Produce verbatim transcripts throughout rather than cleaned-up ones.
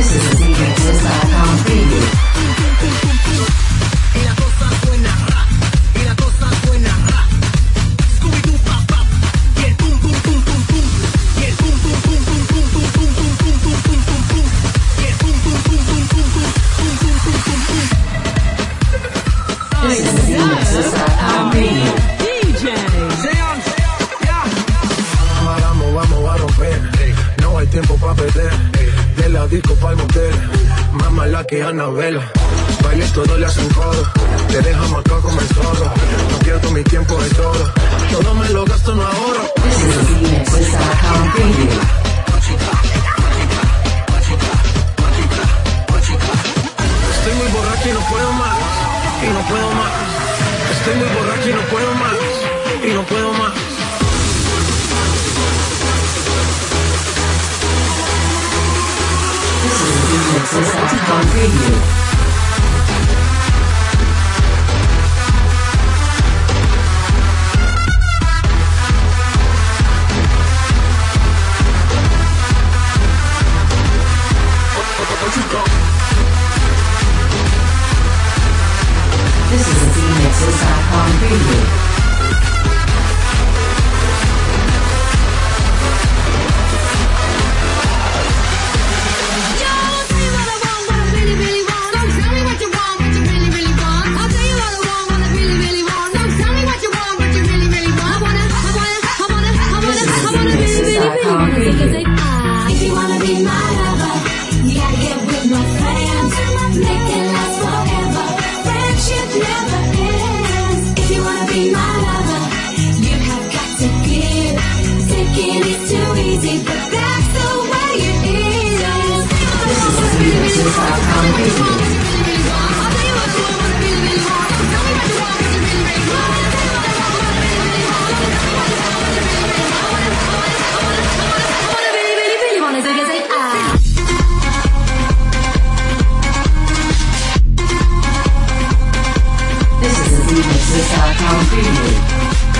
This is a remix dot com preview. Y la cosa suena ra, y la cosa suena ra. Scooby-Doo pop pop, y el pum pum pum pum pum, y el pum pum pum pum pum pum pum pum pum pum pum pum pum, y el pum pum pum pum pum pum pum pum pum pum pum. This is a remix dot com preview. D J. Vamos, vamos a romper. No hay tiempo para perder. De la disco pa'l motel. Más mala que Anabela. Baile todo le hacen coro. Te deja marcado como el zorro. No pierdo mi tiempo de todo. Todo me lo gasto, no ahorro. This is a remix dot com preview. Estoy muy borracho y no puedo más. Y no puedo más. Estoy muy borracho y no puedo más. Y no puedo más. This is a remix dot com preview. This is a remix dot com preview. If you wanna be my lover, you gotta get with my friends. Make it last forever. Friendship never ends. If you wanna be my lover, you have got to give. Taking is too easy, but that's the way it is. This is a remix dot com preview. This is a remix dot com preview.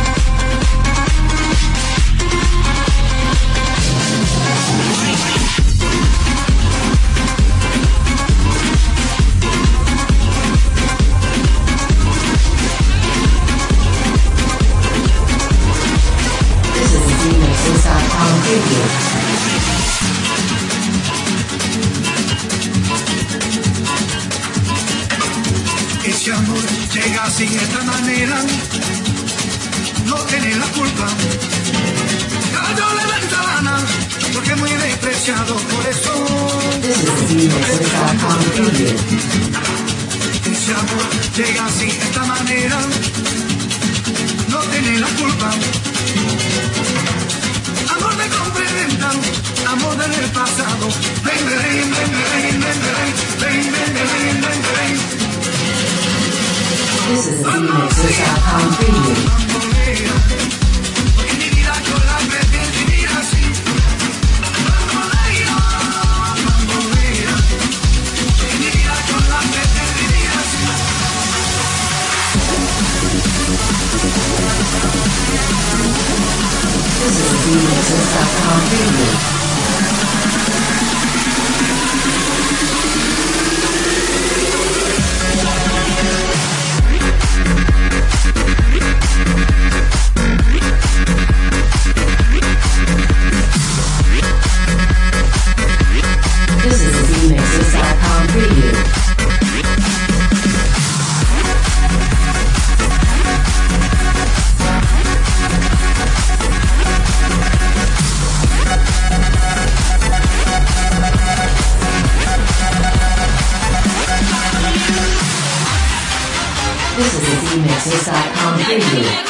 This is a remix dot com preview. Ese amor llega así de esta manera, no tiene la culpa. Cayó la ventana, porque muy despreciado por eso. This is a remix dot com preview. Ese amor llega así de esta manera, no tiene la culpa. Amor de compra y venta, amor del pasado. Ven, ven, ven, ven, ven, ven, ven, ven, ven, ven, ven, ven. This is a remix dot com preview. Porque mi vida yo la pretendí vivir así. Bamboleo, bamboleo. Porque mi vida yo la pretendí vivir así. This is a remix dot com preview. This is a remix dot com preview. This is a remix dot com preview.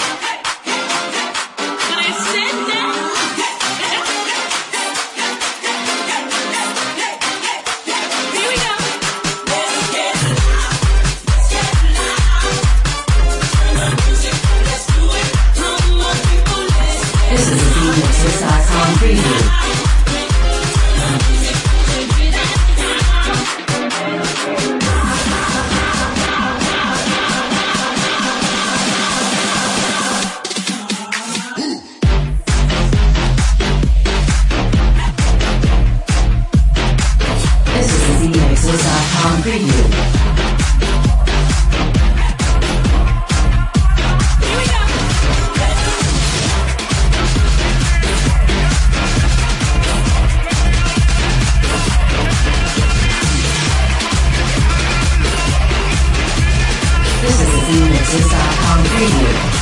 This is a remix dot com preview. com preview. This is a D Mixes dot com preview.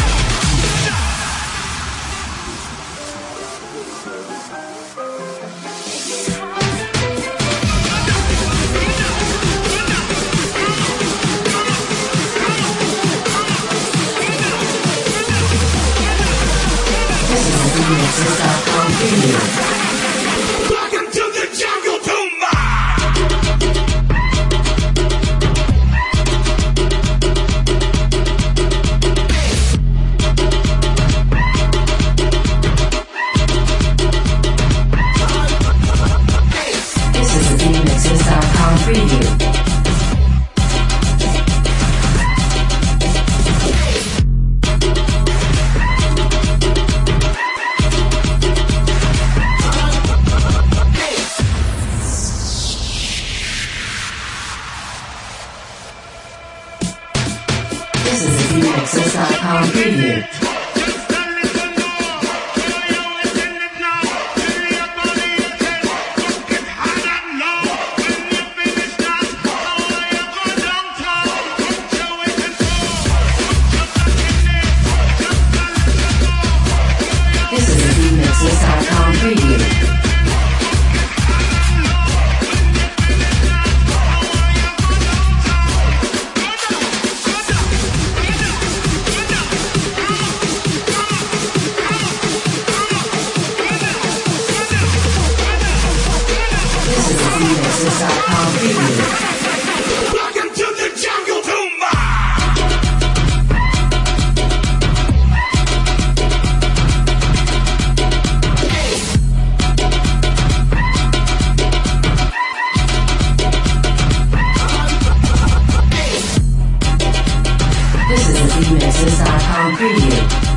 This is a D Mixes dot com preview. Welcome to the jungle, Tumba! This is a D Mixes dot com preview. This is a D Mixes dot com preview. This is a D Mixes dot com preview. This is a D Mixes dot com preview. Welcome to the jungle, Tumba! This is a D Mixes dot com preview.